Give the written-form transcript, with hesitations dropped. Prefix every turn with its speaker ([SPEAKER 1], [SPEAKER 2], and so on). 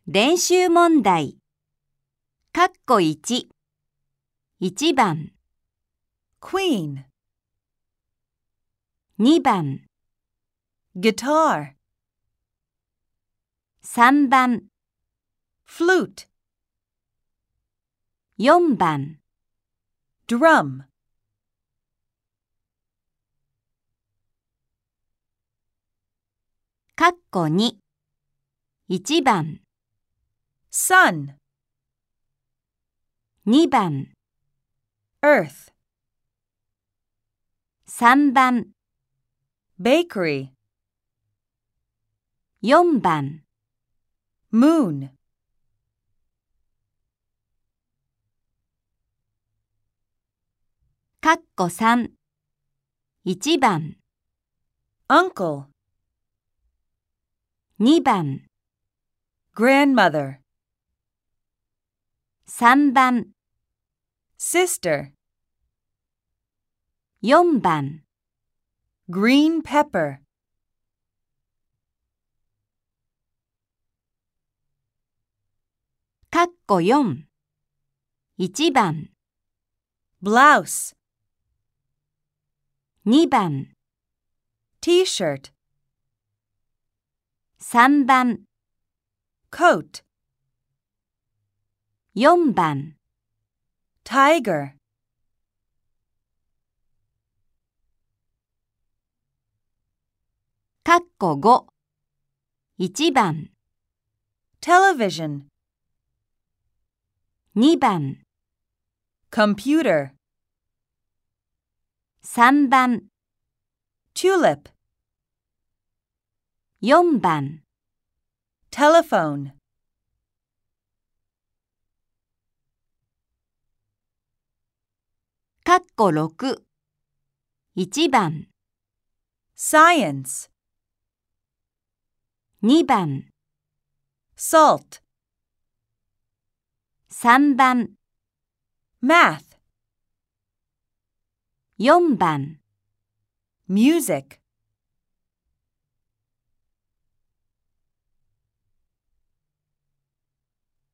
[SPEAKER 1] 練習問題。括弧1、1番、
[SPEAKER 2] Queen,
[SPEAKER 1] 2番、
[SPEAKER 2] guitar,
[SPEAKER 1] 3番、
[SPEAKER 2] flute,
[SPEAKER 1] 4番、
[SPEAKER 2] drum,
[SPEAKER 1] 括弧2、1番、
[SPEAKER 2] sun,
[SPEAKER 1] 2番、
[SPEAKER 2] earth,
[SPEAKER 1] 3番、
[SPEAKER 2] bakery,
[SPEAKER 1] 4番、
[SPEAKER 2] moon,
[SPEAKER 1] 括弧3、1番、
[SPEAKER 2] uncle,
[SPEAKER 1] 2番、
[SPEAKER 2] grandmother,
[SPEAKER 1] 3番、
[SPEAKER 2] sister,
[SPEAKER 1] 4番、
[SPEAKER 2] green pepper,
[SPEAKER 1] 括弧4、1番、
[SPEAKER 2] blouse,
[SPEAKER 1] 2番、
[SPEAKER 2] t-shirt,
[SPEAKER 1] 3番、
[SPEAKER 2] coat,
[SPEAKER 1] 4番、
[SPEAKER 2] tiger,
[SPEAKER 1] 括弧5、1番、
[SPEAKER 2] television,
[SPEAKER 1] 2番、
[SPEAKER 2] computer,
[SPEAKER 1] 3番、
[SPEAKER 2] tulip,
[SPEAKER 1] 4番、
[SPEAKER 2] telephone,
[SPEAKER 1] 括弧6、1番、
[SPEAKER 2] science,
[SPEAKER 1] 2番、
[SPEAKER 2] salt,
[SPEAKER 1] 3番、
[SPEAKER 2] math,
[SPEAKER 1] 4番、
[SPEAKER 2] music.